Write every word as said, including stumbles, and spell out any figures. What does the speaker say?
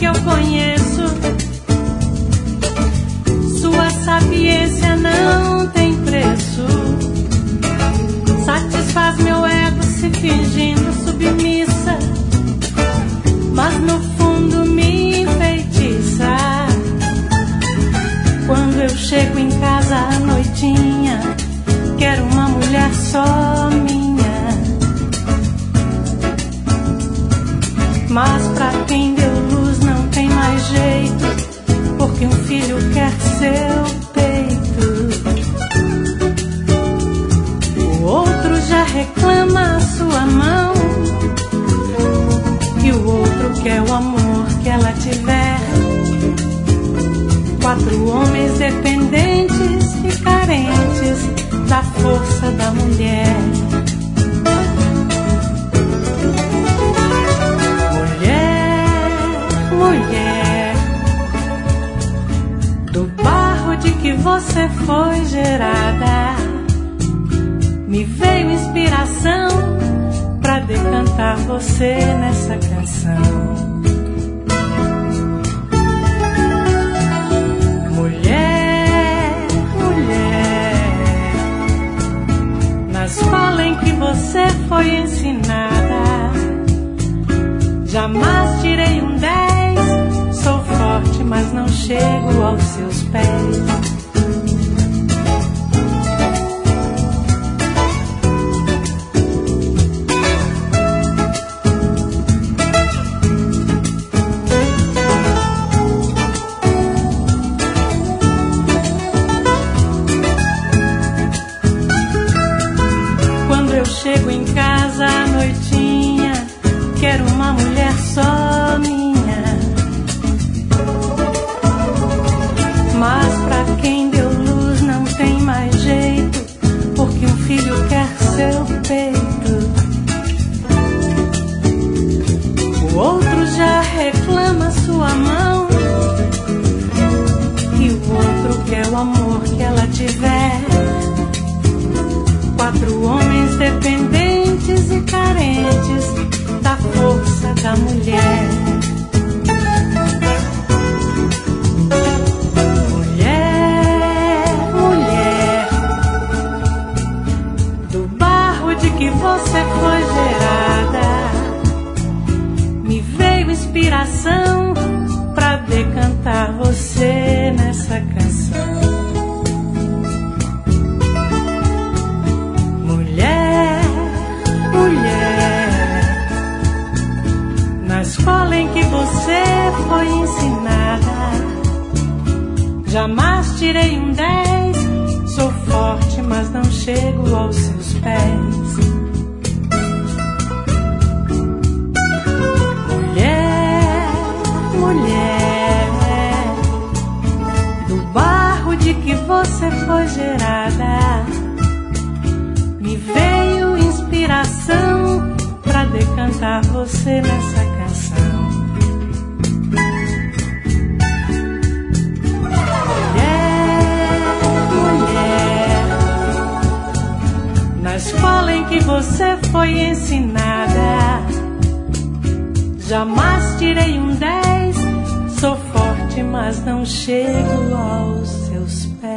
eu conheço. Sua sapiência não tem preço. Satisfaz meu ego se fingindo submissa, mas no fundo me enfeitiça. Quando eu chego em casa à noitinha, quero uma mulher só minha. Mas pra quem deu luz não tem mais jeito, porque um filho quer seu peito. O outro já reclama a sua mão, e o outro quer o amor que ela tiver. Quatro homens dependentes e carentes da força da mulher. Mulher, do barro de que você foi gerada, me veio inspiração pra decantar você nessa canção. Mulher, mulher, na escola em que você foi ensinada, jamais tirei um dez. Sou forte, mas não chego aos seus pés. Quando eu chego em casa à noitinha, quero uma mulher só minha. Mas pra quem deu luz não tem mais jeito, porque um filho quer seu peito. O outro já reclama sua mão, e o outro quer o amor que ela tiver. Quatro homens dependentes e carentes da força da mulher. Que você foi gerada, me veio inspiração pra decantar você nessa canção. Mulher, mulher, na escola em que você foi ensinada, jamais tirei um dez. Sou forte, mas não chego aos seus pés. Mulher, mulher, do barro de que você foi gerada, me veio inspiração pra decantar você nessa canção. Na escola em que você foi ensinada, jamais tirei um dez. Sou forte, mas não chego aos seus pés.